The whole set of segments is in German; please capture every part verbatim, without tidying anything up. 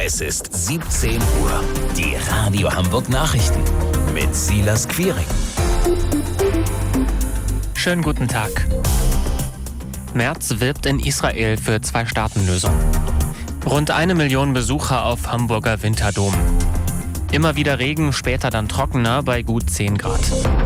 Es ist siebzehn Uhr. Die Radio Hamburg Nachrichten mit Silas Quiring. Schönen guten Tag. Merz wirbt in Israel für Zwei-Staaten-Lösung. Rund eine Million Besucher auf Hamburger Winterdom. Immer wieder Regen, später dann trockener bei gut zehn Grad.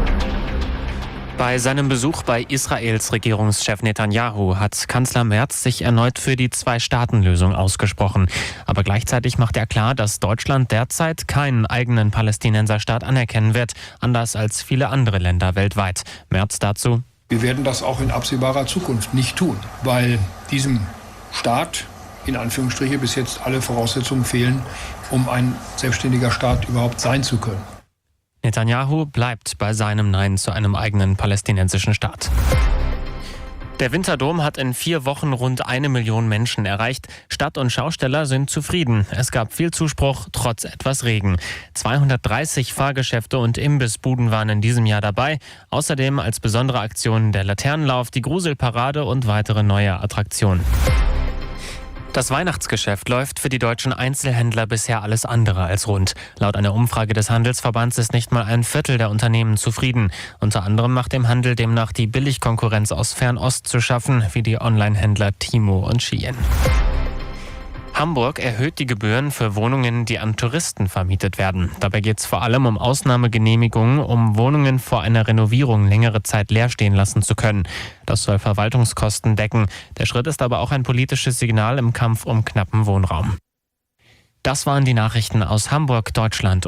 Bei seinem Besuch bei Israels Regierungschef Netanyahu hat Kanzler Merz sich erneut für die Zwei-Staaten-Lösung ausgesprochen. Aber gleichzeitig macht er klar, dass Deutschland derzeit keinen eigenen Palästinenserstaat anerkennen wird, anders als viele andere Länder weltweit. Merz dazu: Wir werden das auch in absehbarer Zukunft nicht tun, weil diesem Staat in Anführungsstriche bis jetzt alle Voraussetzungen fehlen, um ein selbstständiger Staat überhaupt sein zu können. Netanyahu bleibt bei seinem Nein zu einem eigenen palästinensischen Staat. Der Winterdom hat in vier Wochen rund eine Million Menschen erreicht. Stadt- und Schausteller sind zufrieden. Es gab viel Zuspruch, trotz etwas Regen. zweihundertdreißig Fahrgeschäfte und Imbissbuden waren in diesem Jahr dabei. Außerdem als besondere Aktionen der Laternenlauf, die Gruselparade und weitere neue Attraktionen. Das Weihnachtsgeschäft läuft für die deutschen Einzelhändler bisher alles andere als rund. Laut einer Umfrage des Handelsverbands ist nicht mal ein Viertel der Unternehmen zufrieden. Unter anderem macht dem Handel demnach die Billigkonkurrenz aus Fernost zu schaffen, wie die Onlinehändler Timo und Shein. Hamburg erhöht die Gebühren für Wohnungen, die an Touristen vermietet werden. Dabei geht es vor allem um Ausnahmegenehmigungen, um Wohnungen vor einer Renovierung längere Zeit leer stehen lassen zu können. Das soll Verwaltungskosten decken. Der Schritt ist aber auch ein politisches Signal im Kampf um knappen Wohnraum. Das waren die Nachrichten aus Hamburg, Deutschland.